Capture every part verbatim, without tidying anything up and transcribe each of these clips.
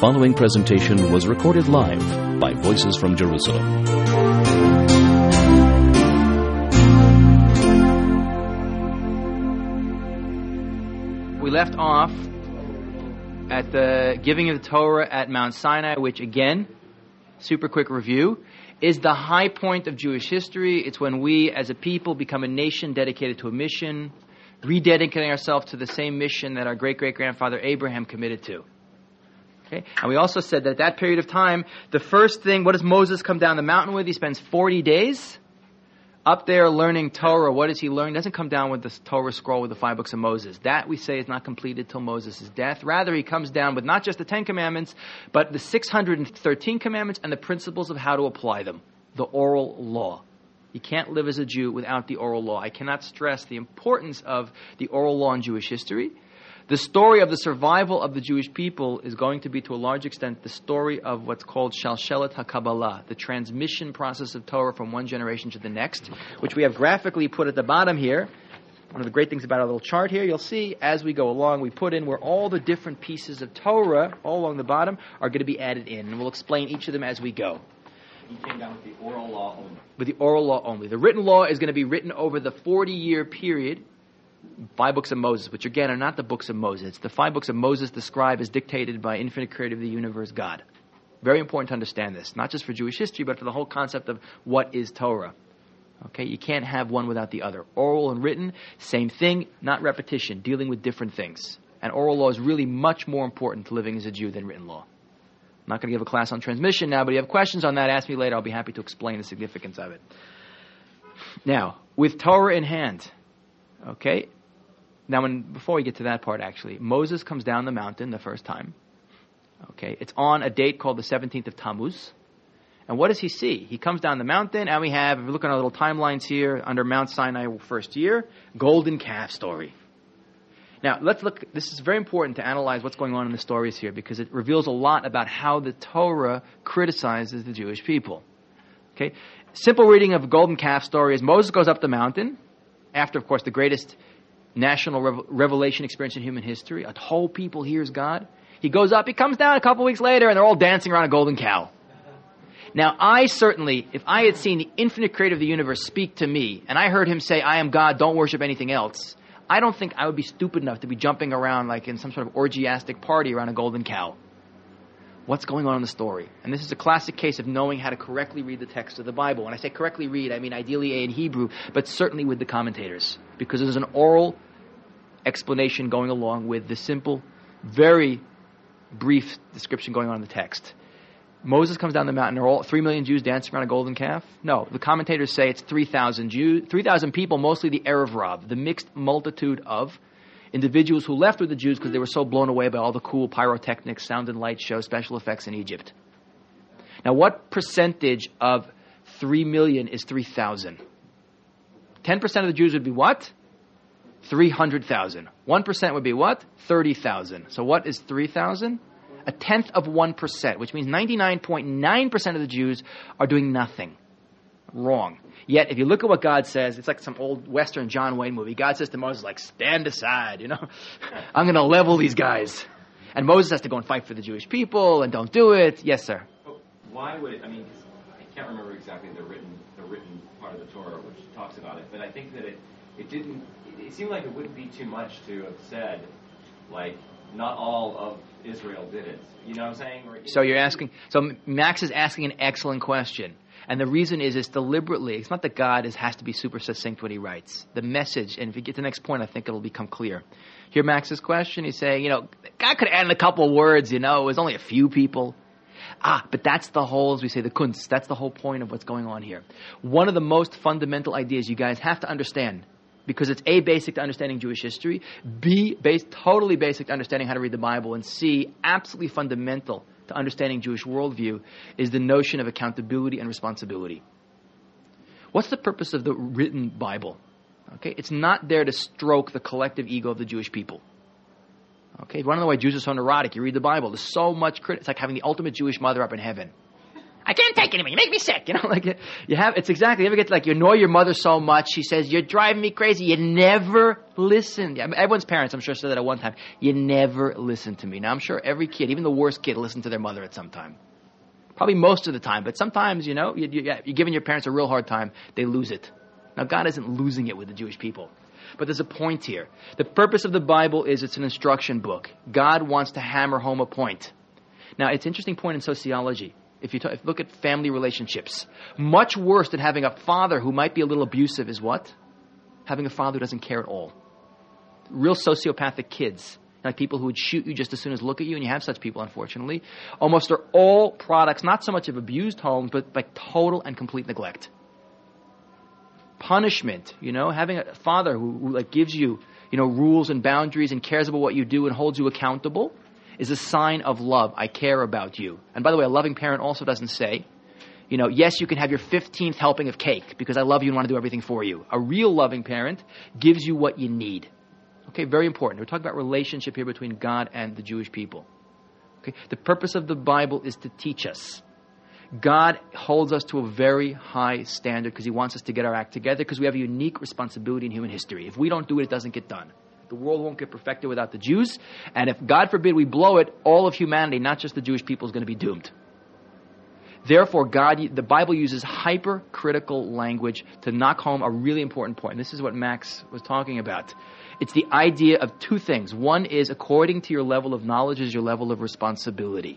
following presentation was recorded live by Voices from Jerusalem. We left off at the giving of the Torah at Mount Sinai, which again, super quick review, is the high point of Jewish history. It's when we as a people become a nation dedicated to a mission, rededicating ourselves to the same mission that our great-great-grandfather Abraham committed to. Okay? And we also said that at that period of time, the first thing, what does Moses come down the mountain with? He spends forty days up there learning Torah. What does he learn? He doesn't come down with the Torah scroll with the five books of Moses. That, we say, is not completed till Moses' death. Rather, he comes down with not just the Ten Commandments, but the six hundred thirteen commandments and the principles of how to apply them. The oral law. You can't live as a Jew without the oral law. I cannot stress the importance of the oral law in Jewish history. The story of the survival of the Jewish people is going to be, to a large extent, the story of what's called Shalshelet HaKabbalah, the transmission process of Torah from one generation to the next, which we have graphically put at the bottom here. One of the great things about our little chart here, you'll see as we go along, we put in where all the different pieces of Torah, all along the bottom, are going to be added in. And we'll explain each of them as we go. He came down with the oral law only. With the oral law only. The written law is going to be written over the forty-year period. Five books of Moses, which again are not the books of Moses. It's the five books of Moses, the scribe, as dictated by infinite creator of the universe, God. Very important to understand this, not just for Jewish history, but for the whole concept of what is Torah. Okay, you can't have one without the other. Oral and written, same thing, not repetition, dealing with different things. And oral law is really much more important to living as a Jew than written law. I'm not going to give a class on transmission now, but if you have questions on that, ask me later. I'll be happy to explain the significance of it. Now, with Torah in hand, okay, now when, before we get to that part actually, Moses comes down the mountain the first time. Okay, it's on a date called the seventeenth of Tammuz. And what does he see? He comes down the mountain and we have, if we look at our little timelines here, under Mount Sinai first year, golden calf story. Now, let's look, this is very important to analyze what's going on in the stories here because it reveals a lot about how the Torah criticizes the Jewish people. Okay, simple reading of golden calf story is Moses goes up the mountain, after, of course, the greatest national rev- revelation experience in human history. A whole people hears God. He goes up, he comes down a couple weeks later, and they're all dancing around a golden cow. Now, I certainly, if I had seen the infinite creator of the universe speak to me, and I heard him say, I am God, don't worship anything else, I don't think I would be stupid enough to be jumping around like in some sort of orgiastic party around a golden cow. What's going on in the story? And this is a classic case of knowing how to correctly read the text of the Bible. When I say correctly read, I mean ideally in Hebrew, but certainly with the commentators. Because there's an oral explanation going along with the simple, very brief description going on in the text. Moses comes down the mountain. Are all three million Jews dancing around a golden calf? No. The commentators say it's three thousand Jews, three thousand people, mostly the Erev Rav, the mixed multitude of individuals who left with the Jews because they were so blown away by all the cool pyrotechnics, sound and light shows, special effects in Egypt. Now, what percentage of three million is three thousand? ten percent of the Jews would be what? three hundred thousand. one percent would be what? thirty thousand. So what is three thousand? A tenth of one percent, which means ninety-nine point nine percent of the Jews are doing nothing. Wrong. Yet, if you look at what God says, it's like some old Western John Wayne movie. God says to Moses, like, stand aside, you know. I'm going to level these guys. And Moses has to go and fight for the Jewish people and don't do it. Yes, sir. But why would it, I mean, I can't remember exactly the written the written part of the Torah which talks about it, but I think that it, it didn't, it, it seemed like it wouldn't be too much to have said, like, not all of Israel did it. You know what I'm saying? Or, so you're asking, so Max is asking an excellent question. And the reason is, it's deliberately, it's not that God is, has to be super succinct when he writes. The message, and if you get to the next point, I think it'll become clear. Hear Max's question? He's saying, you know, God could add in a couple of words, you know, it was only a few people. Ah, but that's the whole, as we say, the kunst. That's the whole point of what's going on here. One of the most fundamental ideas you guys have to understand, because it's A, basic to understanding Jewish history, B, base, totally basic to understanding how to read the Bible, and C, absolutely fundamental to understanding Jewish worldview, is the notion of accountability and responsibility. What's the purpose of the written Bible? Okay, it's not there to stroke the collective ego of the Jewish people. Okay, if you want to know why Jews are so neurotic, you read the Bible. There's so much crit- it's like having the ultimate Jewish mother up in heaven. I can't take it anymore. You make me sick. You know, like you have, it's exactly, you ever get to, like, you annoy your mother so much, she says, you're driving me crazy. You never listen. I mean, everyone's parents, I'm sure, said that at one time. You never listen to me. Now, I'm sure every kid, even the worst kid, listens to their mother at some time. Probably most of the time, but sometimes, you know, you, you, you're giving your parents a real hard time, they lose it. Now, God isn't losing it with the Jewish people. But there's a point here. The purpose of the Bible is it's an instruction book. God wants to hammer home a point. Now, it's an interesting point in sociology. If you, talk, if you look at family relationships, much worse than having a father who might be a little abusive is what? Having a father who doesn't care at all. Real sociopathic kids, like people who would shoot you just as soon as look at you, and you have such people, unfortunately, almost are all products, not so much of abused homes, but like total and complete neglect. Punishment, you know, having a father who, who like gives you, you know, rules and boundaries and cares about what you do and holds you accountable is a sign of love. I care about you. And by the way, a loving parent also doesn't say, you know, yes, you can have your fifteenth helping of cake because I love you and want to do everything for you. A real loving parent gives you what you need. Okay, very important. We're talking about relationship here between God and the Jewish people. Okay, the purpose of the Bible is to teach us. God holds us to a very high standard because he wants us to get our act together because we have a unique responsibility in human history. If we don't do it, it doesn't get done. The world won't get perfected without the Jews. And if, God forbid, we blow it, all of humanity, not just the Jewish people, is going to be doomed. Therefore, God, the Bible uses hypercritical language to knock home a really important point. And this is what Max was talking about. It's the idea of two things. One is according to your level of knowledge is your level of responsibility.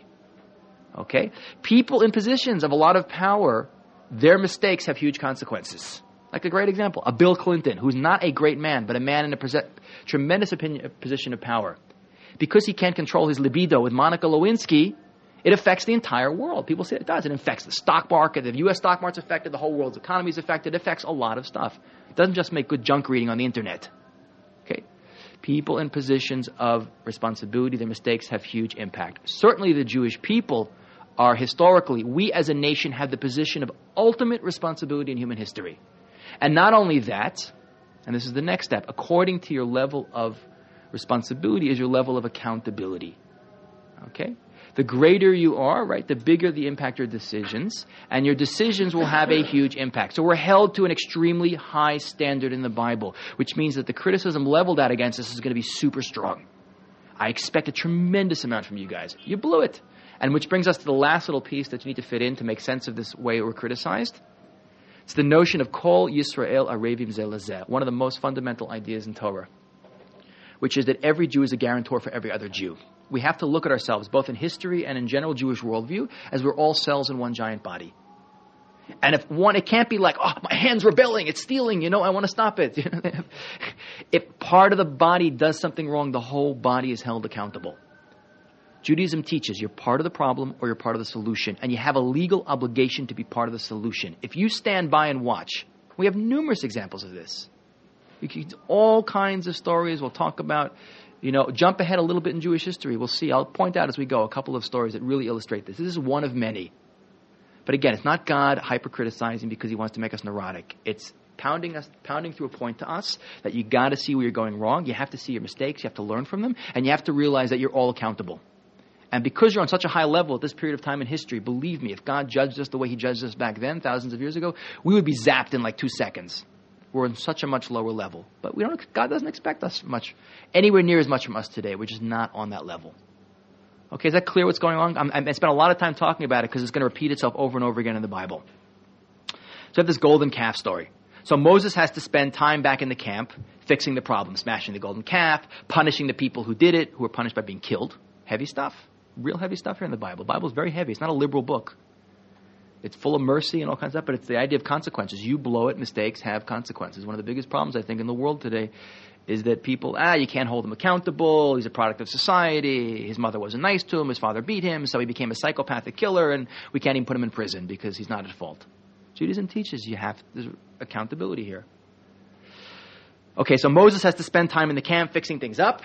Okay? People in positions of a lot of power, their mistakes have huge consequences. Like a great example, a Bill Clinton, who's not a great man, but a man in a pre- tremendous opinion, position of power. Because he can't control his libido with Monica Lewinsky, it affects the entire world. People say it does. It affects the stock market. The U S stock market's affected. The whole world's economy is affected. It affects a lot of stuff. It doesn't just make good junk reading on the internet. Okay? People in positions of responsibility, their mistakes have huge impact. Certainly the Jewish people are historically, we as a nation have the position of ultimate responsibility in human history. And not only that, and this is the next step, according to your level of responsibility is your level of accountability. Okay? The greater you are, right, the bigger the impact of your decisions, and your decisions will have a huge impact. So we're held to an extremely high standard in the Bible, which means that the criticism leveled out against us is going to be super strong. I expect a tremendous amount from you guys. You blew it. And which brings us to the last little piece that you need to fit in to make sense of this way we're criticized. It's the notion of Kol Yisrael Arevim Zeh Lezeh, one of the most fundamental ideas in Torah, which is that every Jew is a guarantor for every other Jew. We have to look at ourselves, both in history and in general Jewish worldview, as we're all cells in one giant body. And if one, it can't be like, oh, my hand's rebelling, it's stealing, you know, I want to stop it. If part of the body does something wrong, the whole body is held accountable. Judaism teaches you're part of the problem or you're part of the solution, and you have a legal obligation to be part of the solution. If you stand by and watch, we have numerous examples of this. You can, all kinds of stories we'll talk about. You know, jump ahead a little bit in Jewish history. We'll see. I'll point out as we go a couple of stories that really illustrate this. This is one of many. But again, it's not God hyper-criticizing because he wants to make us neurotic. It's pounding us, pounding through a point to us that you got to see where you're going wrong. You have to see your mistakes. You have to learn from them. And you have to realize that you're all accountable. And because you're on such a high level at this period of time in history, believe me, if God judged us the way he judged us back then, thousands of years ago, we would be zapped in like two seconds. We're on such a much lower level. But we don't. God doesn't expect us much, anywhere near as much from us today. We're just not on that level. Okay, is that clear what's going on? I'm, I spent a lot of time talking about it because it's going to repeat itself over and over again in the Bible. So we have this golden calf story. So Moses has to spend time back in the camp fixing the problem, smashing the golden calf, punishing the people who did it, who were punished by being killed. Heavy stuff. Real heavy stuff here in the Bible. The Bible is very heavy. It's not a liberal book. It's full of mercy and all kinds of stuff, but it's the idea of consequences. You blow it, mistakes have consequences. One of the biggest problems, I think, in the world today is that people, ah, you can't hold him accountable. He's a product of society. His mother wasn't nice to him. His father beat him, so he became a psychopathic killer, and we can't even put him in prison because he's not at fault. Judaism teaches you have there's accountability here. Okay, so Moses has to spend time in the camp fixing things up.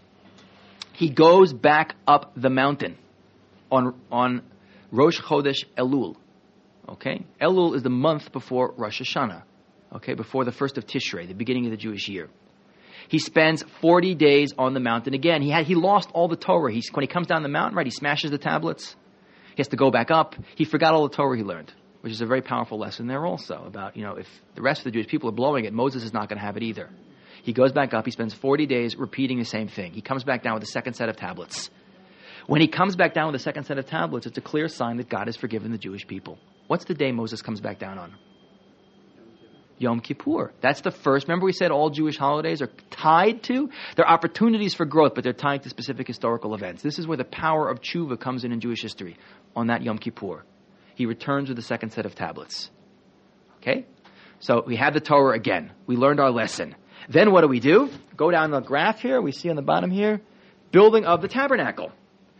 He goes back up the mountain on on Rosh Chodesh Elul. Okay? Elul is the month before Rosh Hashanah. Okay? Before the first of Tishrei, the beginning of the Jewish year. He spends forty days on the mountain again. He had he lost all the Torah. He's, when he comes down the mountain, right, he smashes the tablets. He He has to go back up. He forgot all the Torah he learned, which is a very powerful lesson there also about, you know, if the rest of the Jewish people are blowing it, Moses is not going to have it either. He goes back up. He spends forty days repeating the same thing. He comes back down with a second set of tablets. When he comes back down with a second set of tablets, it's a clear sign that God has forgiven the Jewish people. What's the day Moses comes back down on? Yom Kippur. That's the first. Remember we said all Jewish holidays are tied to? They're opportunities for growth, but they're tied to specific historical events. This is where the power of tshuva comes in in Jewish history, on that Yom Kippur. He returns with the second set of tablets. Okay? So we have the Torah again. We learned our lesson. Then what do we do? Go down the graph here. We see on the bottom here, building of the tabernacle.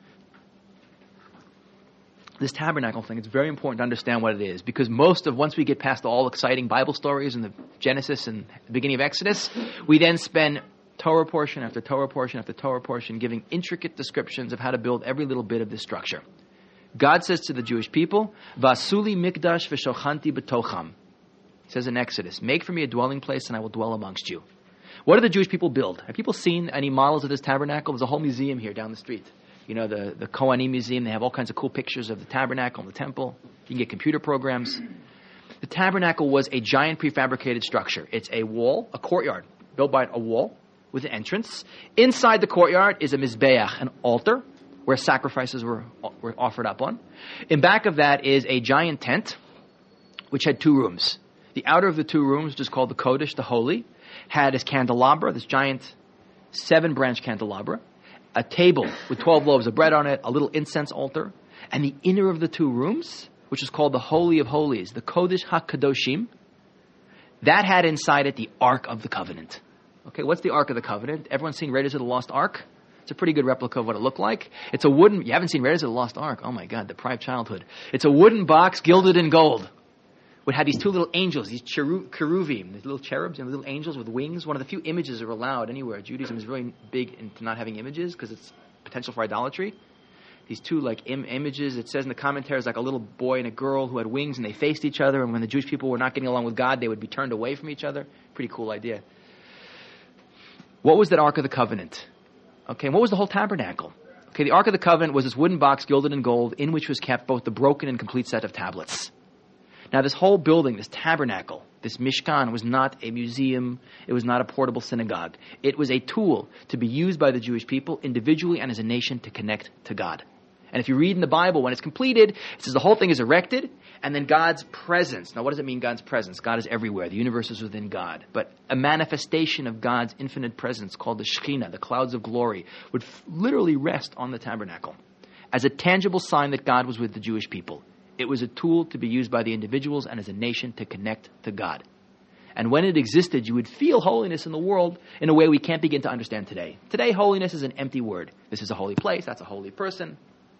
This tabernacle thing, it's very important to understand what it is, because most of, once we get past all exciting Bible stories in the Genesis and the beginning of Exodus, we then spend Torah portion after Torah portion after Torah portion giving intricate descriptions of how to build every little bit of this structure. God says to the Jewish people, Vasuli mikdash v'shochanti b'tocham. He says in Exodus, make for me a dwelling place and I will dwell amongst you. What do the Jewish people build? Have people seen any models of this tabernacle? There's a whole museum here down the street. You know, the, the Kohanim Museum, they have all kinds of cool pictures of the tabernacle and the temple. You can get computer programs. The tabernacle was a giant prefabricated structure. It's a wall, a courtyard, built by a wall with an entrance. Inside the courtyard is a mizbeach, an altar, where sacrifices were, were offered up on. In back of that is a giant tent, which had two rooms. The outer of the two rooms, which is called the Kodesh, the Holy, had this candelabra, this giant seven-branch candelabra, a table with twelve loaves of bread on it, a little incense altar, and the inner of the two rooms, which is called the Holy of Holies, the Kodesh HaKadoshim, that had inside it the Ark of the Covenant. Okay, what's the Ark of the Covenant? Everyone's seen Raiders of the Lost Ark? It's a pretty good replica of what it looked like. It's a wooden, you haven't seen Raiders of the Lost Ark? Oh my God, deprived childhood. It's a wooden box gilded in gold. Would have these two little angels, these cheru- cheruvim, these little cherubs and little angels with wings. One of the few images that are allowed anywhere. Judaism is really big into not having images because it's potential for idolatry. These two like Im- images, it says in the commentaries like a little boy and a girl who had wings and they faced each other, and when the Jewish people were not getting along with God, they would be turned away from each other. Pretty cool idea. What was that Ark of the Covenant? Okay, and what was the whole tabernacle? Okay, the Ark of the Covenant was this wooden box gilded in gold in which was kept both the broken and complete set of tablets. Now, this whole building, this tabernacle, this Mishkan, was not a museum. It was not a portable synagogue. It was a tool to be used by the Jewish people individually and as a nation to connect to God. And if you read in the Bible, when it's completed, it says the whole thing is erected, and then God's presence. Now, what does it mean, God's presence? God is everywhere. The universe is within God. But a manifestation of God's infinite presence called the Shekhinah, the clouds of glory, would f- literally rest on the tabernacle as a tangible sign that God was with the Jewish people. It was a tool to be used by the individuals and as a nation to connect to God. And when it existed, you would feel holiness in the world in a way we can't begin to understand today. Today, holiness is an empty word. This is a holy place. That's a holy person.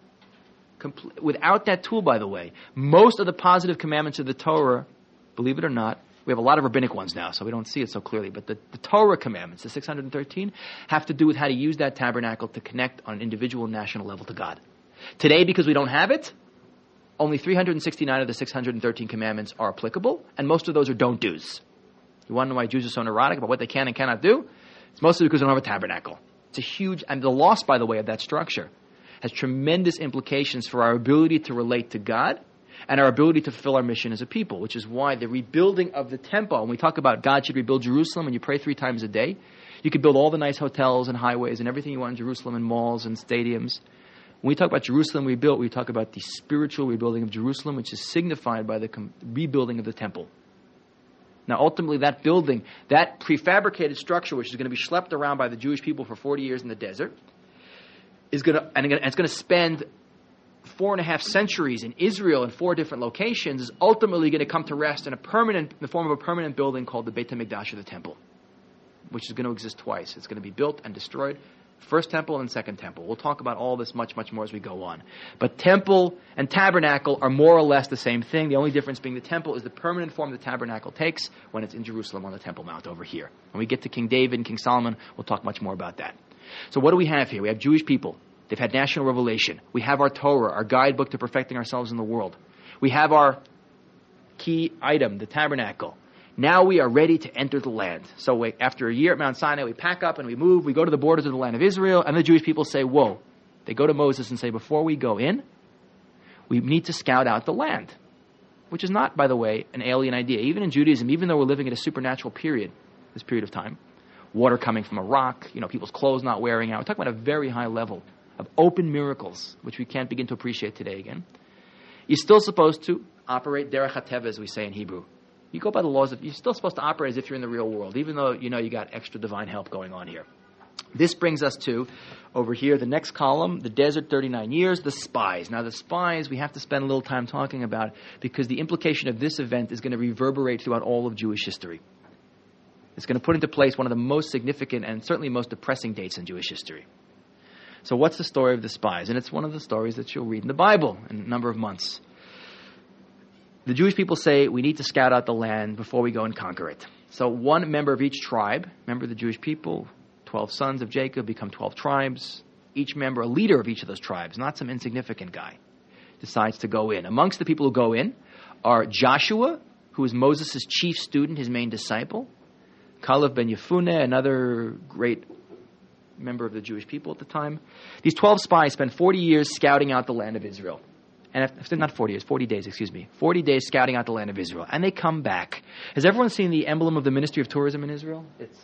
Compl- Without that tool, by the way, most of the positive commandments of the Torah, believe it or not, we have a lot of rabbinic ones now, so we don't see it so clearly, but the, the Torah commandments, the six hundred thirteen, have to do with how to use that tabernacle to connect on an individual and national level to God. Today, because we don't have it, only three hundred sixty-nine of the six hundred thirteen commandments are applicable, and most of those are don't do's. You want to know why Jews are so neurotic about what they can and cannot do? It's mostly because they don't have a tabernacle. It's a huge, and the loss, by the way, of that structure has tremendous implications for our ability to relate to God and our ability to fulfill our mission as a people, which is why the rebuilding of the temple, when we talk about God should rebuild Jerusalem and you pray three times a day, you could build all the nice hotels and highways and everything you want in Jerusalem and malls and stadiums. When we talk about Jerusalem rebuilt, we talk about the spiritual rebuilding of Jerusalem, which is signified by the com- rebuilding of the temple. Now, ultimately, that building, that prefabricated structure, which is going to be schlepped around by the Jewish people for forty years in the desert, is going to, and it's going to spend four and a half centuries in Israel in four different locations, is ultimately going to come to rest in a permanent, in the form of a permanent building called the Beit HaMikdash, or the temple, which is going to exist twice. It's going to be built and destroyed. First temple and second temple. We'll talk about all this much, much more as we go on. But temple and tabernacle are more or less the same thing. The only difference being the temple is the permanent form the tabernacle takes when it's in Jerusalem on the Temple Mount over here. When we get to King David and King Solomon, we'll talk much more about that. So what do we have here? We have Jewish people. They've had national revelation. We have our Torah, our guidebook to perfecting ourselves in the world. We have our key item, the tabernacle. Now we are ready to enter the land. So we, after a year at Mount Sinai, we pack up and we move. We go to the borders of the land of Israel, and the Jewish people say, whoa. They go to Moses and say, before we go in, We need to scout out the land, which is not, by the way, an alien idea. Even in Judaism, even though we're living in a supernatural period, this period of time, water coming from a rock, you know, people's clothes not wearing out. We're talking about a very high level of open miracles, which we can't begin to appreciate today again. You're still supposed to operate derech hateva, as we say in Hebrew. You go by the laws of, you're still supposed to operate as if you're in the real world, even though you know you got extra divine help going on here. This brings us to, over here, the next column, the desert, thirty-nine years, the spies. Now, the spies, we have to spend a little time talking about, because the implication of this event is going to reverberate throughout all of Jewish history. It's going to put into place one of the most significant and certainly most depressing dates in Jewish history. So what's the story of the spies? And it's one of the stories that you'll read in the Bible in a number of months. The Jewish people say, we need to scout out the land before we go and conquer it. So one member of each tribe, remember the Jewish people, twelve sons of Jacob become twelve tribes. Each member, a leader of each of those tribes, not some insignificant guy, decides to go in. Amongst the people who go in are Joshua, who is Moses' chief student, his main disciple, Caleb ben Yefuneh, another great member of the Jewish people at the time. These twelve spies spend forty years scouting out the land of Israel. And if, not forty years, forty days, excuse me. forty days scouting out the land of Israel. And they come back. Has everyone seen the emblem of the Ministry of Tourism in Israel? It's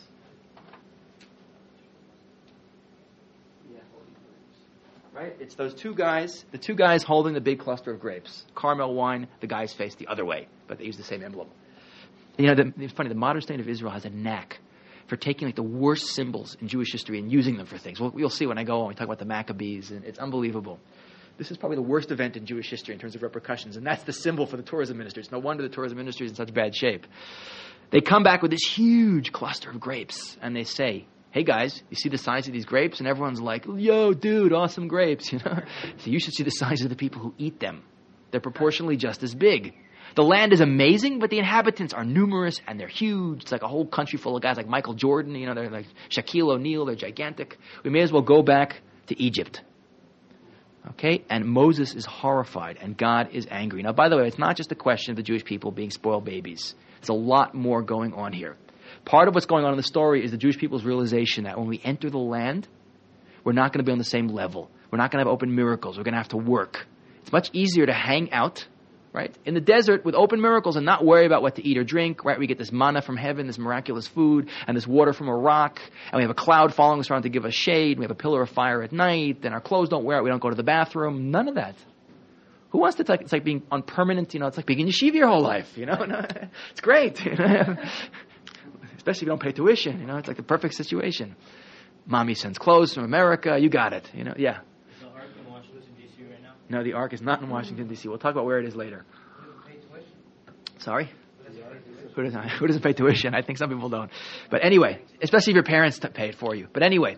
right? It's those two guys, the two guys holding the big cluster of grapes. Carmel wine, the guys face the other way, but they use the same emblem. And you know, the, it's funny, the modern state of Israel has a knack for taking like the worst symbols in Jewish history and using them for things. Well, you'll see when I go on, we talk about the Maccabees, and it's unbelievable. This is probably the worst event in Jewish history in terms of repercussions, and that's the symbol for the tourism industry. It's no wonder the tourism industry is in such bad shape. They come back with this huge cluster of grapes, and they say, hey guys, you see the size of these grapes? And everyone's like, yo, dude, awesome grapes, you know? So you should see the size of the people who eat them. They're proportionally just as big. The land is amazing, but the inhabitants are numerous and they're huge. It's like a whole country full of guys like Michael Jordan, you know, they're like Shaquille O'Neal, they're gigantic. We may as well go back to Egypt. Okay? And Moses is horrified and God is angry. Now, by the way, it's not just a question of the Jewish people being spoiled babies. There's a lot more going on here. Part of what's going on in the story is the Jewish people's realization that when we enter the land, we're not going to be on the same level. We're not going to have open miracles. We're going to have to work. It's much easier to hang out, right, in the desert with open miracles and not worry about what to eat or drink, right? We get this manna from heaven, this miraculous food, and this water from a rock, and we have a cloud following us around to give us shade. We have a pillar of fire at night, and our clothes don't wear out. We don't go to the bathroom. None of that. Who wants to take, it's like being on permanent, you know, it's like being in yeshiva your whole life, you know? It's great. Especially if you don't pay tuition, you know, it's like the perfect situation. Mommy sends clothes from America, you got it, you know, yeah. Is the Ark in Washington, D C right now? No, the Ark is not in Washington, D C We'll talk about where it is later. Who doesn't pay tuition? Sorry? Who doesn't pay tuition? Who doesn't, who doesn't pay tuition? I think some people don't. But anyway, especially if your parents t- pay it for you. But anyway,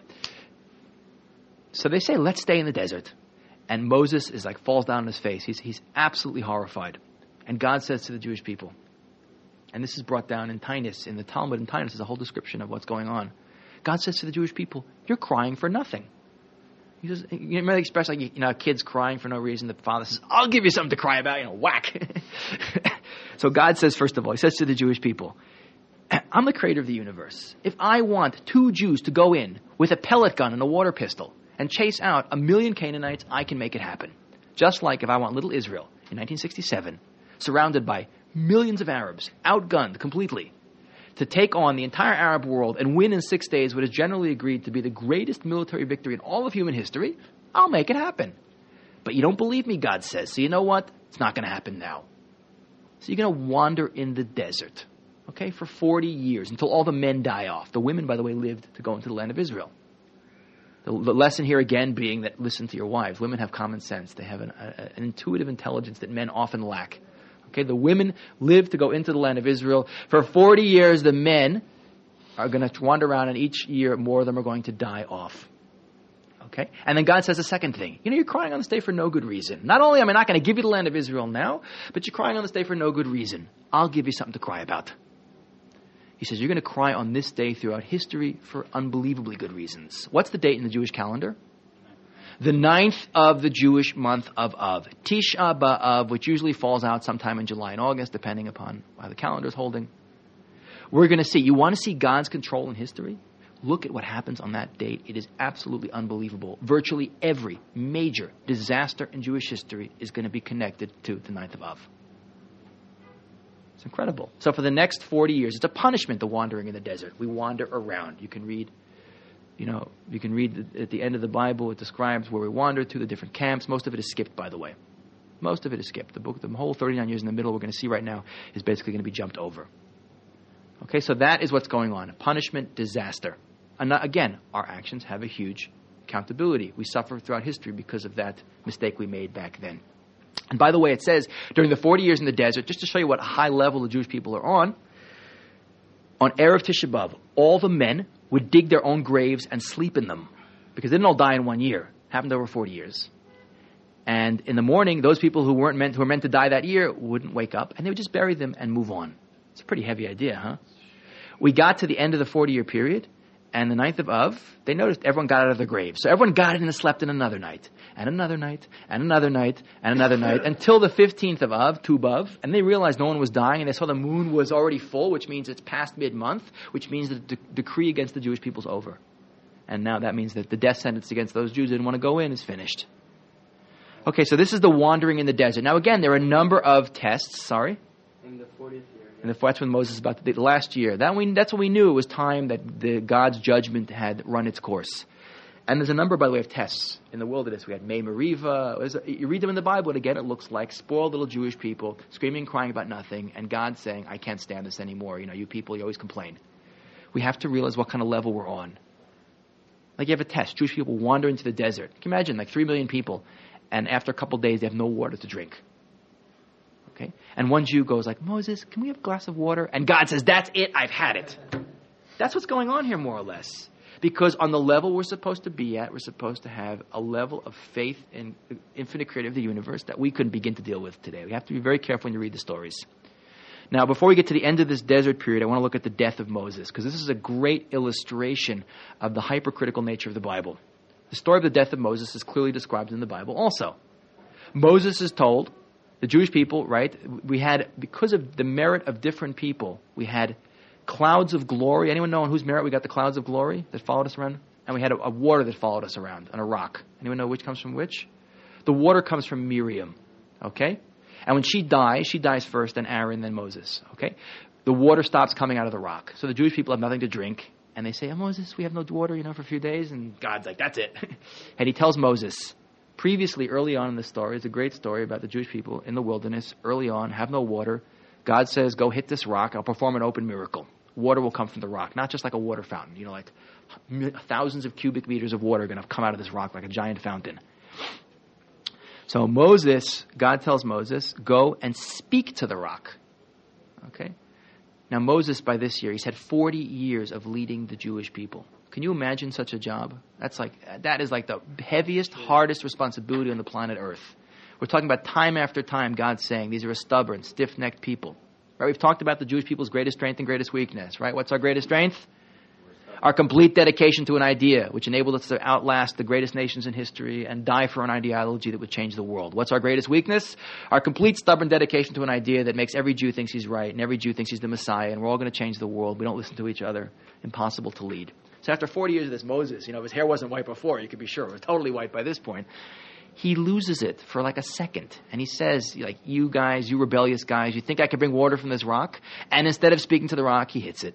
so they say, let's stay in the desert. And Moses is like, falls down on his face. He's, he's absolutely horrified. And God says to the Jewish people, and this is brought down in Tainus, in the Talmud in Tainus, is a whole description of what's going on. God says to the Jewish people, you're crying for nothing. He says, you remember the expression, like, you know, kids crying for no reason. The father says, I'll give you something to cry about, you know, whack. So God says, first of all, he says to the Jewish people, I'm the creator of the universe. If I want two Jews to go in with a pellet gun and a water pistol and chase out a million Canaanites, I can make it happen. Just like if I want little Israel in nineteen sixty-seven, surrounded by millions of Arabs, outgunned completely, to take on the entire Arab world and win in six days what is generally agreed to be the greatest military victory in all of human history, I'll make it happen. But you don't believe me, God says. So you know what? It's not going to happen now. So you're going to wander in the desert, okay, for forty years until all the men die off. The women, by the way, lived to go into the land of Israel. The, the lesson here again being that listen to your wives. Women have common sense. They have an, a, an intuitive intelligence that men often lack. Okay, the women live to go into the land of Israel. For forty years, the men are going to wander around, and each year more of them are going to die off. Okay? And then God says a second thing. You know, you're crying on this day for no good reason. Not only am I not going to give you the land of Israel now, but you're crying on this day for no good reason. I'll give you something to cry about. He says, you're going to cry on this day throughout history for unbelievably good reasons. What's the date in the Jewish calendar? The ninth of the Jewish month of Av. Tisha B'Av, which usually falls out sometime in July and August, depending upon how the calendar is holding. We're going to see. You want to see God's control in history? look at what happens on that date. It is absolutely unbelievable. Virtually every major disaster in Jewish history is going to be connected to the ninth of Av. It's incredible. So for the next forty years, it's a punishment, the wandering in the desert. We wander around. You can read, you know, you can read the, at the end of the Bible, it describes where we wander to, the different camps. Most of it is skipped, by the way. Most of it is skipped. The book, the whole thirty-nine years in the middle we're going to see right now is basically going to be jumped over. Okay, so that is what's going on. Punishment, disaster. And again, our actions have a huge accountability. We suffer throughout history because of that mistake we made back then. And by the way, it says, during the forty years in the desert, just to show you what high level the Jewish people are on, on Erev Tisha B'Av, all the men would dig their own graves and sleep in them. Because they didn't all die in one year. It happened over forty years. And in the morning, those people who weren't meant, who were meant to die that year wouldn't wake up, and they would just bury them and move on. It's a pretty heavy idea, huh? We got to the end of the forty-year period, and the ninth of Av, they noticed everyone got out of their graves. So everyone got in and slept in another night, and another night, and another night, and another night, until the fifteenth of Av, Tu B'Av, and they realized no one was dying, and they saw the moon was already full, which means it's past mid-month, which means that the de- decree against the Jewish people is over. And now that means that the death sentence against those Jews who didn't want to go in is finished. Okay, so this is the wandering in the desert. Now again, there are a number of tests, sorry? In the fortieth year. And that's when Moses about to, the last year. That we, that's when we knew it was time that the God's judgment had run its course. And there's a number, by the way, of tests in the wilderness. We had May Meriva. It was, you read them in the Bible, and again, it looks like spoiled little Jewish people screaming and crying about nothing, and God saying, I can't stand this anymore. You know, you people, you always complain. We have to realize what kind of level we're on. Like you have a test. Jewish people wander into the desert. Can you imagine, like three million people, and after a couple of days, they have no water to drink. Okay? And one Jew goes like, Moses, can we have a glass of water? And God says, that's it, I've had it. That's what's going on here, more or less. Because on the level we're supposed to be at, we're supposed to have a level of faith in the infinite creator of the universe that we couldn't begin to deal with today. We have to be very careful when you read the stories. Now, before we get to the end of this desert period, I want to look at the death of Moses, because this is a great illustration of the hypercritical nature of the Bible. The story of the death of Moses is clearly described in the Bible also. Moses is told, the Jewish people, right, we had, because of the merit of different people, we had clouds of glory. Anyone know on whose merit we got the clouds of glory that followed us around? And we had a, a water that followed us around on a rock. Anyone know which comes from which? The water comes from Miriam, okay? And when she dies, she dies first, then Aaron, then Moses, okay? The water stops coming out of the rock. So the Jewish people have nothing to drink. And they say, oh, Moses, we have no water, you know, for a few days. And God's like, that's it. And he tells Moses, previously, early on in the story, it's a great story about the Jewish people in the wilderness, early on, have no water. God says, go hit this rock. I'll perform an open miracle. Water will come from the rock, not just like a water fountain. You know, like thousands of cubic meters of water are going to come out of this rock like a giant fountain. So Moses, God tells Moses, go and speak to the rock. Okay? Now Moses, by this year, he's had forty years of leading the Jewish people. Can you imagine such a job? That's like, that is like the heaviest, hardest responsibility on the planet Earth. We're talking about time after time, God saying, these are a stubborn, stiff-necked people. Right? We've talked about the Jewish people's greatest strength and greatest weakness, right? What's our greatest strength? Our complete dedication to an idea, which enabled us to outlast the greatest nations in history and die for an ideology that would change the world. What's our greatest weakness? Our complete stubborn dedication to an idea that makes every Jew thinks he's right and every Jew thinks he's the Messiah and we're all going to change the world. We don't listen to each other. Impossible to lead. So after forty years of this, Moses, you know, his hair wasn't white before, you could be sure. It was totally white by this point. He loses it for like a second. And he says, like, you guys, you rebellious guys, you think I can bring water from this rock? And instead of speaking to the rock, he hits it.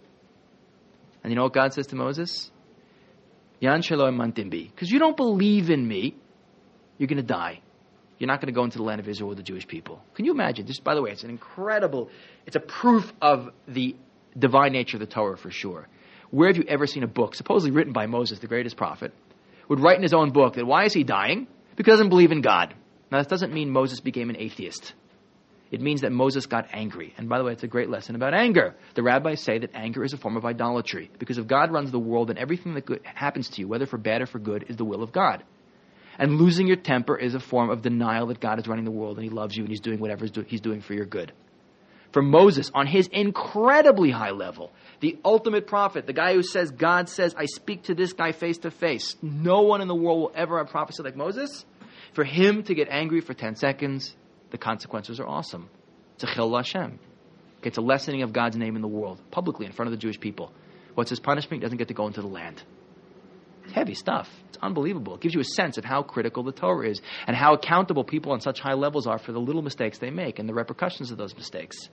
And you know what God says to Moses? Yan shelo emantim bi. Because you don't believe in me, you're going to die. You're not going to go into the land of Israel with the Jewish people. Can you imagine? Just by the way, it's an incredible, it's a proof of the divine nature of the Torah for sure. Where have you ever seen a book, supposedly written by Moses, the greatest prophet, would write in his own book that why is he dying? Because he doesn't believe in God. Now, this doesn't mean Moses became an atheist. It means that Moses got angry. And by the way, it's a great lesson about anger. The rabbis say that anger is a form of idolatry. Because if God runs the world, then everything that good happens to you, whether for bad or for good, is the will of God. And losing your temper is a form of denial that God is running the world and he loves you and he's doing whatever he's doing for your good. For Moses, on his incredibly high level, the ultimate prophet, the guy who says, God says, I speak to this guy face to face. No one in the world will ever have prophecy like Moses. For him to get angry for ten seconds, the consequences are awesome. It's a chil Hashem. It's a lessening of God's name in the world, publicly in front of the Jewish people. What's his punishment? He doesn't get to go into the land. It's heavy stuff. It's unbelievable. It gives you a sense of how critical the Torah is and how accountable people on such high levels are for the little mistakes they make and the repercussions of those mistakes.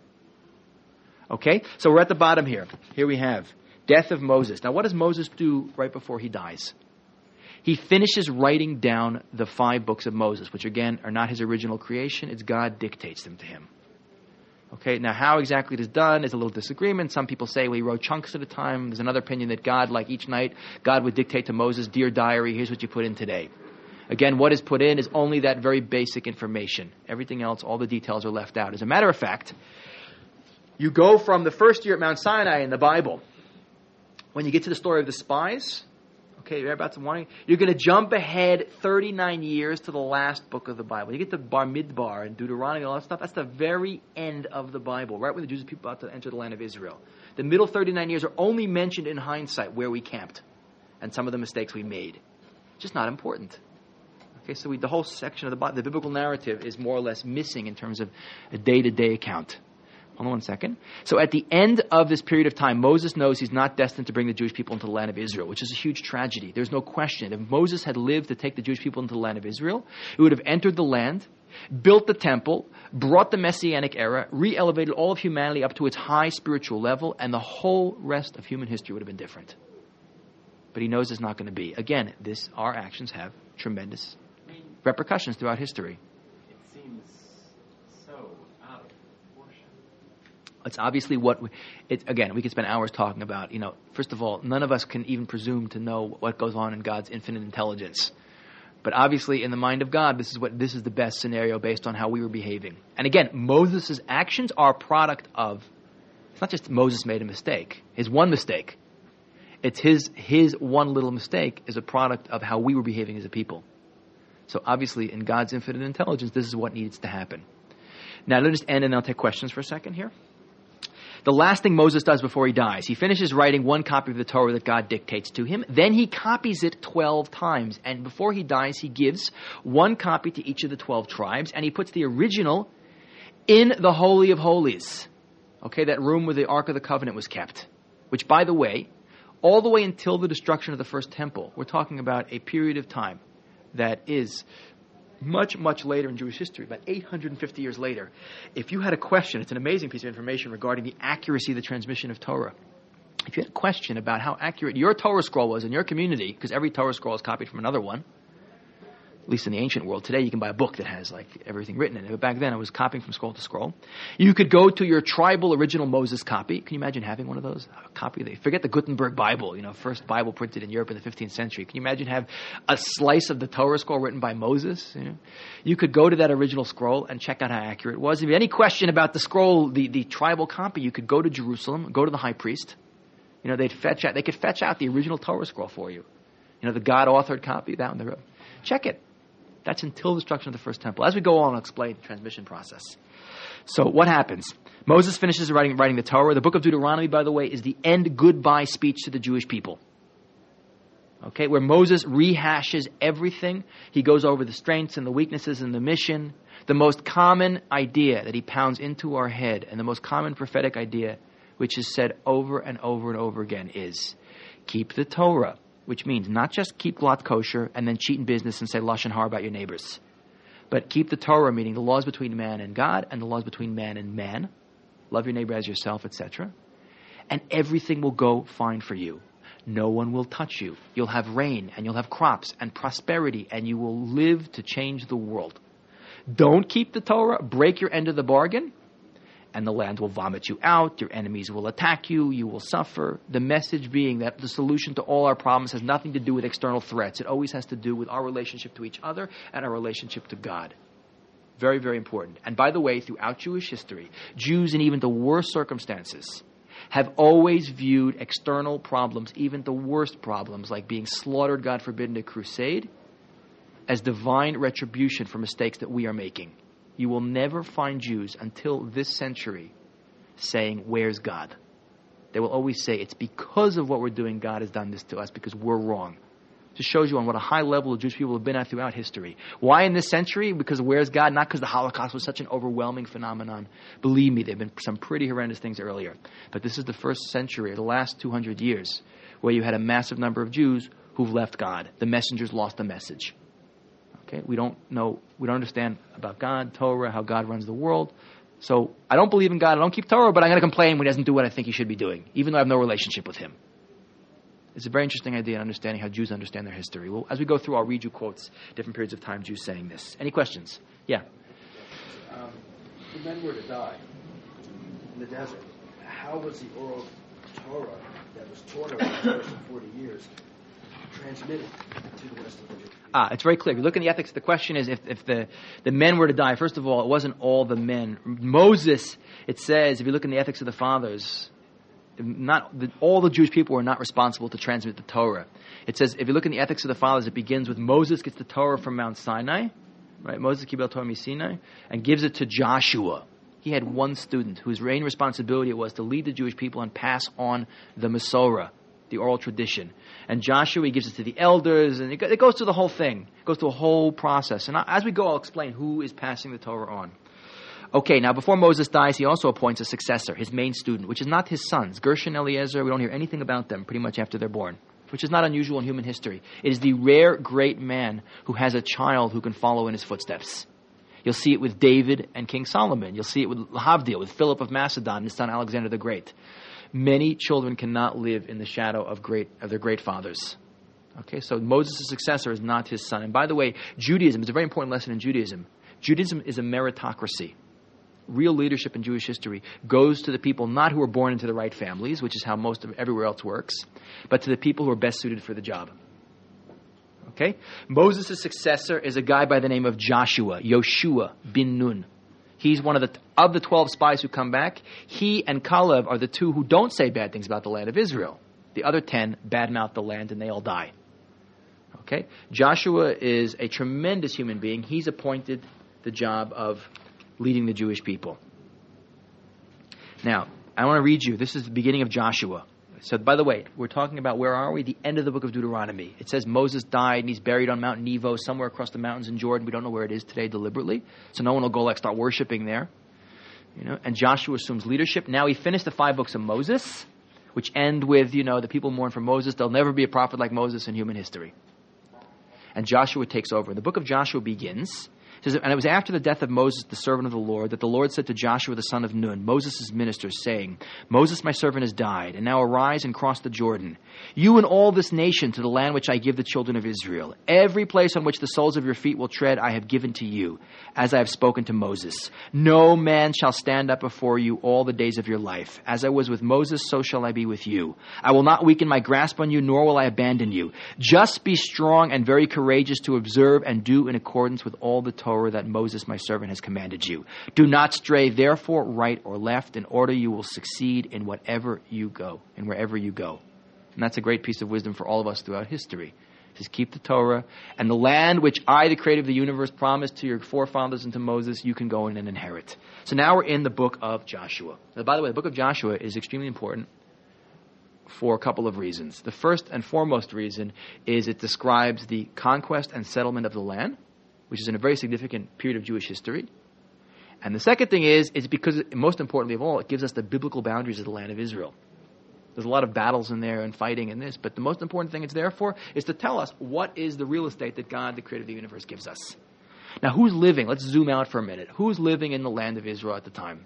Okay? So we're at the bottom here. Here we have death of Moses. Now what does Moses do right before he dies? He finishes writing down the five books of Moses, which again are not his original creation. It's God dictates them to him. Okay, now how exactly it is done is a little disagreement. Some people say, well, he wrote chunks at a time. There's another opinion that God, like each night, God would dictate to Moses, dear diary, here's what you put in today. Again, what is put in is only that very basic information. Everything else, all the details are left out. As a matter of fact, you go from the first year at Mount Sinai in the Bible. When you get to the story of the spies, okay, you're about to warning, you're going to jump ahead thirty-nine years to the last book of the Bible. You get to Bar Midbar and Deuteronomy and all that stuff. That's the very end of the Bible, right when the Jews are people about to enter the land of Israel. The middle thirty-nine years are only mentioned in hindsight where we camped and some of the mistakes we made. Just not important. Okay, so we, the whole section of the Bible, the biblical narrative is more or less missing in terms of a day-to-day account. Hold on one second. So at the end of this period of time, Moses knows he's not destined to bring the Jewish people into the land of Israel, which is a huge tragedy. There's no question. If Moses had lived to take the Jewish people into the land of Israel, he would have entered the land, built the temple, brought the Messianic era, re-elevated all of humanity up to its high spiritual level, and the whole rest of human history would have been different. But he knows it's not going to be. Again, this our actions have tremendous repercussions throughout history. It seems so out of proportion. It's obviously what, we, it, again, we could spend hours talking about. You know, first of all, none of us can even presume to know what goes on in God's infinite intelligence. But obviously, in the mind of God, this is what this is the best scenario based on how we were behaving. And again, Moses' actions are a product of, it's not just Moses made a mistake, his one mistake. It's his his one little mistake is a product of how we were behaving as a people. So obviously, in God's infinite intelligence, this is what needs to happen. Now, let us end and I'll take questions for a second here. The last thing Moses does before he dies, he finishes writing one copy of the Torah that God dictates to him. Then he copies it twelve times. And before he dies, he gives one copy to each of the twelve tribes. And he puts the original in the Holy of Holies. Okay, that room where the Ark of the Covenant was kept. Which, by the way, all the way until the destruction of the first temple, we're talking about a period of time that is much, much later in Jewish history, about eight hundred fifty years later. If you had a question, it's an amazing piece of information regarding the accuracy of the transmission of Torah. If you had a question about how accurate your Torah scroll was in your community, because every Torah scroll is copied from another one, at least in the ancient world. Today you can buy a book that has like everything written in it. But back then it was copying from scroll to scroll. You could go to your tribal original Moses copy. Can you imagine having one of those? A copy of the, forget the Gutenberg Bible, you know, first Bible printed in Europe in the fifteenth century. Can you imagine have a slice of the Torah scroll written by Moses? You know? You could go to that original scroll and check out how accurate it was. If you had any question about the scroll, the, the tribal copy, you could go to Jerusalem, go to the high priest. You know, they'd fetch out, they could fetch out the original Torah scroll for you. You know, the God-authored copy, that one. Check it. That's until the destruction of the first temple. As we go on, I'll explain the transmission process. So what happens? Moses finishes writing, writing the Torah. The book of Deuteronomy, by the way, is the end goodbye speech to the Jewish people. Okay, where Moses rehashes everything. He goes over the strengths and the weaknesses and the mission. The most common idea that he pounds into our head, and the most common prophetic idea, which is said over and over and over again, is keep the Torah. Which means not just keep glatt kosher and then cheat in business and say lashon hara about your neighbors. But keep the Torah, meaning the laws between man and God and the laws between man and man. Love your neighbor as yourself, et cetera. And everything will go fine for you. No one will touch you. You'll have rain and you'll have crops and prosperity and you will live to change the world. Don't keep the Torah, break your end of the bargain, and the land will vomit you out, your enemies will attack you, you will suffer. The message being that the solution to all our problems has nothing to do with external threats. It always has to do with our relationship to each other and our relationship to God. Very, very important. And by the way, throughout Jewish history, Jews in even the worst circumstances have always viewed external problems, even the worst problems, like being slaughtered, God forbid, in a crusade, as divine retribution for mistakes that we are making. You will never find Jews until this century saying, where's God? They will always say, it's because of what we're doing God has done this to us because we're wrong. Just shows you on what a high level the Jewish people have been at throughout history. Why in this century? Because where's God? Not because the Holocaust was such an overwhelming phenomenon. Believe me, there have been some pretty horrendous things earlier. But this is the first century, or the last two hundred years, where you had a massive number of Jews who've left God. The messengers lost the message. Okay, we don't know, we don't understand about God, Torah, how God runs the world. So I don't believe in God, I don't keep Torah, but I'm going to complain when he doesn't do what I think he should be doing, even though I have no relationship with him. It's a very interesting idea in understanding how Jews understand their history. Well, as we go through, I'll read you quotes, different periods of time, Jews saying this. Any questions? Yeah. Um, the men were to die in the desert. How was the oral Torah that was taught over the course of forty years transmitted to the rest of the Jews? Ah, it's very clear. If you look in the ethics, the question is if, if the, the men were to die, first of all, it wasn't all the men. Moses, it says, if you look in the ethics of the fathers, not the, all the Jewish people were not responsible to transmit the Torah. It says, if you look in the ethics of the fathers, it begins with Moses gets the Torah from Mount Sinai, right? Moses kibel Torah mi Sinai, and gives it to Joshua. He had one student whose main responsibility it was to lead the Jewish people and pass on the Masorah, the oral tradition. And Joshua, he gives it to the elders, and it goes through the whole thing. It goes through a whole process. And as we go, I'll explain who is passing the Torah on. Okay, now before Moses dies, he also appoints a successor, his main student, which is not his sons. Gershon, Eliezer, we don't hear anything about them pretty much after they're born, which is not unusual in human history. It is the rare great man who has a child who can follow in his footsteps. You'll see it with David and King Solomon. You'll see it with Havdil, with Philip of Macedon and his son Alexander the Great. Many children cannot live in the shadow of great of their great fathers. Okay, so Moses' successor is not his son. And by the way, Judaism is a very important lesson in Judaism. Judaism is a meritocracy. Real leadership in Jewish history goes to the people not who are born into the right families, which is how most of everywhere else works, but to the people who are best suited for the job. Okay? Moses' successor is a guy by the name of Joshua, Yoshua bin Nun. He's one of the of the twelve spies who come back. He and Caleb are the two who don't say bad things about the land of Israel. The other ten badmouth the land and they all die. Okay? Joshua is a tremendous human being. He's appointed the job of leading the Jewish people. Now, I want to read you. This is the beginning of Joshua. So, by the way, we're talking about where are we? The end of the book of Deuteronomy. It says Moses died and he's buried on Mount Nebo, somewhere across the mountains in Jordan. We don't know where it is today deliberately. So no one will go like start worshiping there. You know, and Joshua assumes leadership. Now he finished the five books of Moses, which end with, you know, the people mourn for Moses. There'll never be a prophet like Moses in human history. And Joshua takes over. And the book of Joshua begins. It says, and it was after the death of Moses, the servant of the Lord, that the Lord said to Joshua the son of Nun, Moses' minister, saying, Moses my servant has died, and now arise and cross the Jordan, you and all this nation, to the land which I give the children of Israel. Every place on which the soles of your feet will tread I have given to you, as I have spoken to Moses. No man shall stand up before you all the days of your life. As I was with Moses, so shall I be with you. I will not weaken my grasp on you, nor will I abandon you. Just be strong and very courageous to observe and do in accordance with all the Torah that Moses my servant has commanded you. Do not stray therefore right or left, in order you will succeed in whatever you go, and wherever you go. And that's a great piece of wisdom for all of us throughout history. Just keep the Torah, and the land which I, the creator of the universe, promised to your forefathers and to Moses, you can go in and inherit. So now we're in the book of Joshua. Now, by the way, the book of Joshua is extremely important for a couple of reasons. The first and foremost reason is it describes the conquest and settlement of the land, which is in a very significant period of Jewish history. And the second thing is, it's because, most importantly of all, it gives us the biblical boundaries of the land of Israel. There's a lot of battles in there and fighting in this, but the most important thing it's there for is to tell us what is the real estate that God, the creator of the universe, gives us. Now, who's living? Let's zoom out for a minute. Who's living in the land of Israel at the time?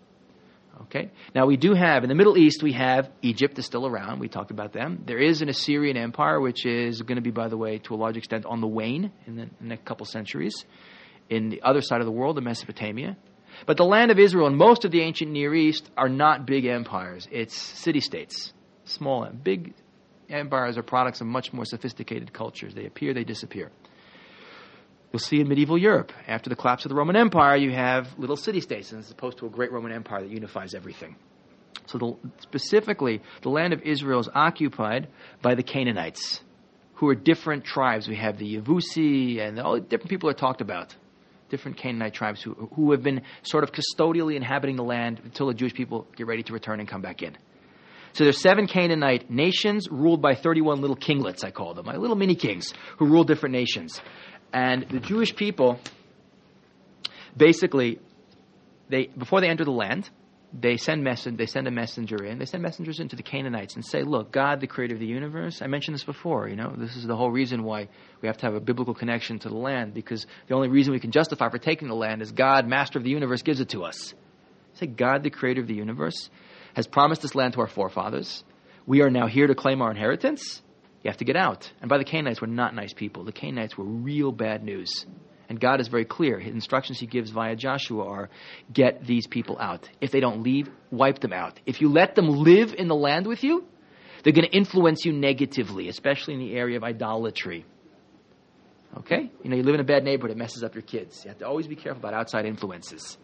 Okay. Now, we do have, in the Middle East, we have Egypt is still around. We talked about them. There is an Assyrian Empire, which is going to be, by the way, to a large extent on the wane in the next couple centuries. In the other side of the world, in Mesopotamia. But the land of Israel and most of the ancient Near East are not big empires. It's city-states. Small, big empires are products of much more sophisticated cultures. They appear, they disappear. You'll see in medieval Europe, after the collapse of the Roman Empire, you have little city-states as opposed to a great Roman Empire that unifies everything. So the, specifically, the land of Israel is occupied by the Canaanites, who are different tribes. We have the Yevusi, and all the different people are talked about. Different Canaanite tribes who, who have been sort of custodially inhabiting the land until the Jewish people get ready to return and come back in. So there's seven Canaanite nations ruled by thirty-one little kinglets, I call them, like little mini kings who rule different nations. And the Jewish people, basically, they before they enter the land, they send messen- they send a messenger in. They send messengers into the Canaanites and say, look, God, the creator of the universe, I mentioned this before, you know, this is the whole reason why we have to have a biblical connection to the land, because the only reason we can justify for taking the land is God, master of the universe, gives it to us. Say, God, the creator of the universe, has promised this land to our forefathers. We are now here to claim our inheritance. You have to get out. And by the Canaanites, were not nice people. The Canaanites were real bad news. And God is very clear. His instructions he gives via Joshua are, get these people out. If they don't leave, wipe them out. If you let them live in the land with you, they're going to influence you negatively, especially in the area of idolatry. Okay? You know, you live in a bad neighborhood, it messes up your kids. You have to always be careful about outside influences.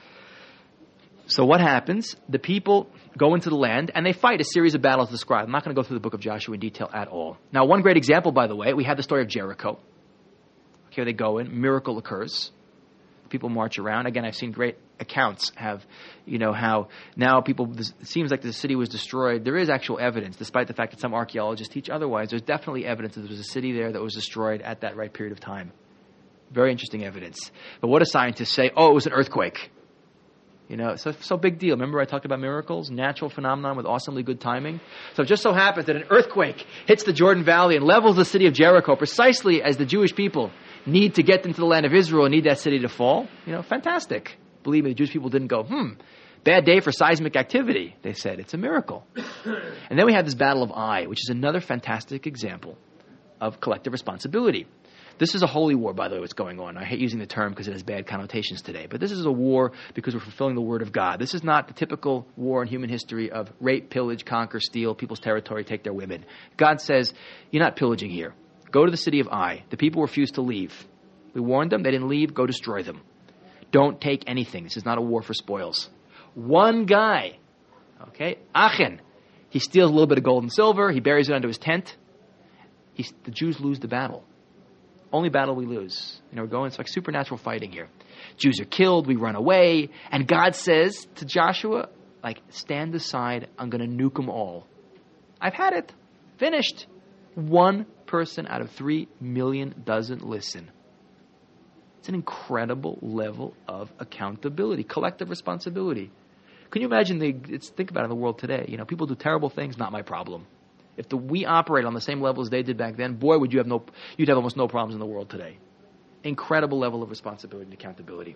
So what happens? The people go into the land and they fight a series of battles described. I'm not going to go through the book of Joshua in detail at all. Now, one great example, by the way, we have the story of Jericho. Here they go in, miracle occurs. People march around. Again, I've seen great accounts have, you know, how now people, it seems like the city was destroyed. There is actual evidence, despite the fact that some archaeologists teach otherwise. There's definitely evidence that there was a city there that was destroyed at that right period of time. Very interesting evidence. But what do scientists say? Oh, it was an earthquake. You know, so so big deal. Remember I talked about miracles, natural phenomenon with awesomely good timing. So it just so happens that an earthquake hits the Jordan Valley and levels the city of Jericho precisely as the Jewish people need to get into the land of Israel and need that city to fall. You know, fantastic. Believe me, the Jewish people didn't go, hmm, bad day for seismic activity. They said, it's a miracle. And then we have this Battle of Ai, which is another fantastic example of collective responsibility. This is a holy war, by the way, what's going on. I hate using the term because it has bad connotations today. But this is a war because we're fulfilling the word of God. This is not the typical war in human history of rape, pillage, conquer, steal people's territory, take their women. God says, you're not pillaging here. Go to the city of Ai. The people refused to leave. We warned them. They didn't leave. Go destroy them. Don't take anything. This is not a war for spoils. One guy, okay, Achan, he steals a little bit of gold and silver. He buries it under his tent. He's, the Jews lose the battle. Only battle we lose. You know, we're going, it's like supernatural fighting here. Jews are killed, we run away, and God says to Joshua, like, stand aside, I'm going to nuke them all. I've had it. Finished. One person out of three million doesn't listen. It's an incredible level of accountability, collective responsibility. Can you imagine, the, it's, think about it in the world today. You know, people do terrible things, not my problem. If the, we operate on the same level as they did back then, boy, would you have no, you'd have almost no problems in the world today. Incredible level of responsibility and accountability.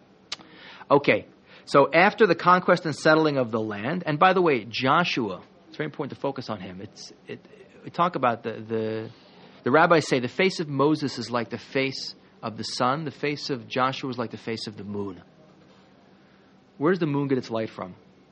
Okay, so after the conquest and settling of the land, and by the way, Joshua, it's very important to focus on him. It's it, we talk about the, the the rabbis say the face of Moses is like the face of the sun. The face of Joshua is like the face of the moon. Where does the moon get its light from?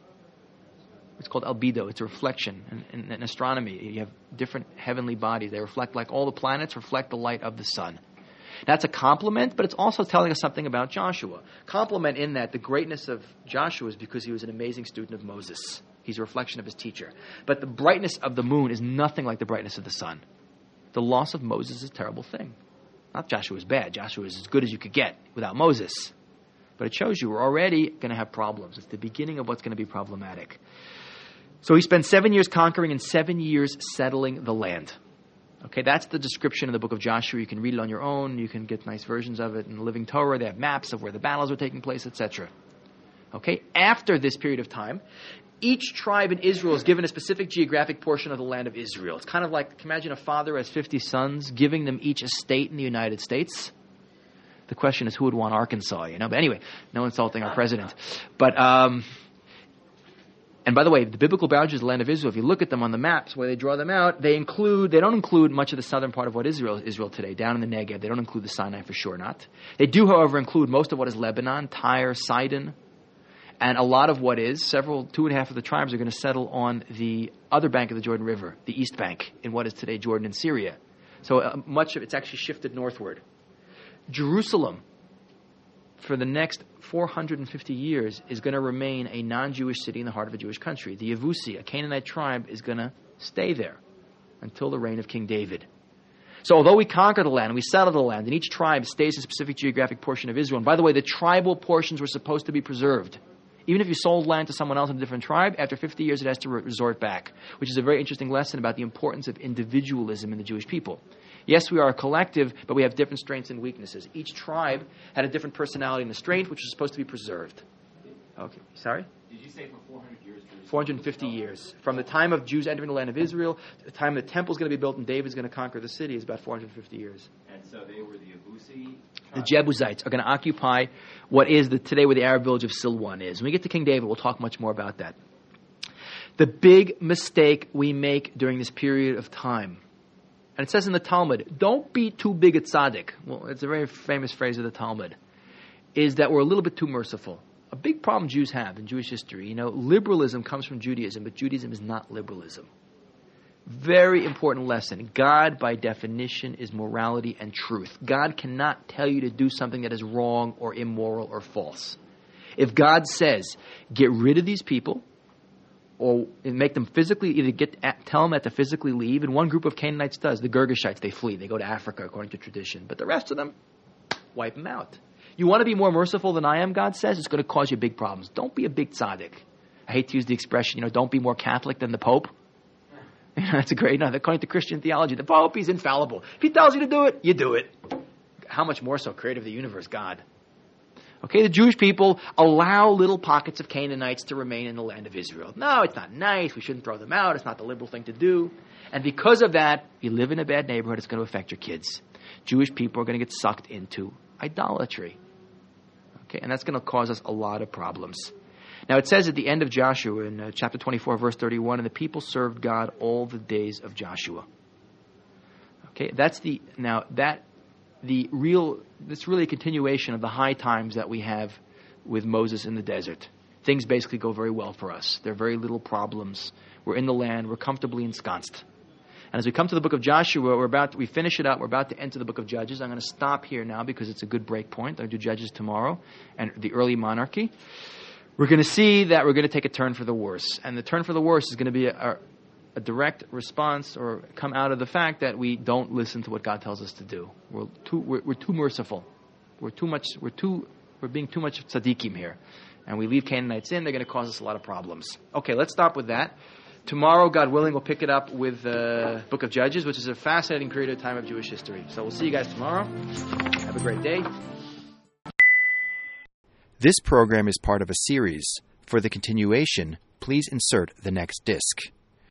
It's called albedo. It's a reflection. In, in, in astronomy, you have different heavenly bodies. They reflect, like all the planets reflect the light of the sun. That's a compliment, but it's also telling us something about Joshua. Compliment in that the greatness of Joshua is because he was an amazing student of Moses. He's a reflection of his teacher. But the brightness of the moon is nothing like the brightness of the sun. The loss of Moses is a terrible thing. Not Joshua is bad. Joshua is as good as you could get without Moses. But it shows you we're already going to have problems. It's the beginning of what's going to be problematic. So he spent seven years conquering and seven years settling the land. Okay, that's the description in the book of Joshua. You can read it on your own. You can get nice versions of it in the Living Torah. They have maps of where the battles are taking place, et cetera. Okay, after this period of time, each tribe in Israel is given a specific geographic portion of the land of Israel. It's kind of like, imagine a father has fifty sons, giving them each a state in the United States. The question is, who would want Arkansas, you know? But anyway, no insulting our president. But, um... And by the way, the biblical boundaries of the land of Israel, if you look at them on the maps where they draw them out, they include, they don't include much of the southern part of what Israel is Israel today, down in the Negev. They don't include the Sinai for sure not. They do, however, include most of what is Lebanon, Tyre, Sidon, and a lot of what is, several, two and a half of the tribes are going to settle on the other bank of the Jordan River, the east bank, in what is today Jordan and Syria. So uh, much of it's actually shifted northward. Jerusalem, for the next four hundred fifty years, is going to remain a non-Jewish city in the heart of a Jewish country. The Yevusi, a Canaanite tribe, is going to stay there until the reign of King David. So although we conquer the land and we settle the land, and each tribe stays in a specific geographic portion of Israel, and by the way, the tribal portions were supposed to be preserved. Even if you sold land to someone else in a different tribe, after fifty years it has to re- resort back, which is a very interesting lesson about the importance of individualism in the Jewish people. Yes, we are a collective, but we have different strengths and weaknesses. Each tribe had a different personality and a strength, which was supposed to be preserved. Okay, sorry? Did you say for four hundred years? four hundred fifty years. From the time of Jews entering the land of Israel to the time the temple is going to be built and David's going to conquer the city is about four hundred fifty years. And so they were the Abusi. The Jebusites are going to occupy what is the, today where the Arab village of Silwan is. When we get to King David, we'll talk much more about that. The big mistake we make during this period of time, and it says in the Talmud, don't be too big a tzaddik. Well, it's a very famous phrase of the Talmud, is that we're a little bit too merciful. A big problem Jews have in Jewish history, you know, liberalism comes from Judaism, but Judaism is not liberalism. Very important lesson. God, by definition, is morality and truth. God cannot tell you to do something that is wrong or immoral or false. If God says, get rid of these people, or make them physically, either get tell them that to physically leave, and one group of Canaanites does, the Girgashites, they flee, they go to Africa according to tradition, but the rest of them, wipe them out. You want to be more merciful than I am, God says, it's going to cause you big problems. Don't be a big tzaddik. I hate to use the expression, you know, don't be more Catholic than the Pope. You know, that's a great, no, according to Christian theology, the Pope, he's infallible. If he tells you to do it, you do it. How much more so, creator of the universe, God. Okay, the Jewish people allow little pockets of Canaanites to remain in the land of Israel. No, it's not nice. We shouldn't throw them out. It's not the liberal thing to do. And because of that, you live in a bad neighborhood, it's going to affect your kids. Jewish people are going to get sucked into idolatry. Okay, and that's going to cause us a lot of problems. Now, it says at the end of Joshua in uh, chapter twenty-four, verse thirty-one, and the people served God all the days of Joshua. Okay, that's the, now that, the real, that's really a continuation of the high times that we have with Moses in the desert. Things basically go very well for us. There are very little problems. We're in the land. We're comfortably ensconced. And as we come to the book of Joshua, we're about to, we finish it up. We're about to enter the book of Judges. I'm going to stop here now because it's a good break point. I'll do Judges tomorrow and the early monarchy. We're going to see that we're going to take a turn for the worse. And the turn for the worse is going to be a, a, a direct response or come out of the fact that we don't listen to what God tells us to do. We're too, we're, we're too merciful. We're too much, we're too, we're being too much tzaddikim here. And we leave Canaanites in, they're going to cause us a lot of problems. Okay, let's stop with that. Tomorrow, God willing, we'll pick it up with the uh, book of Judges, which is a fascinating period of time of Jewish history. So we'll see you guys tomorrow. Have a great day. This program is part of a series. For the continuation, please insert the next disc.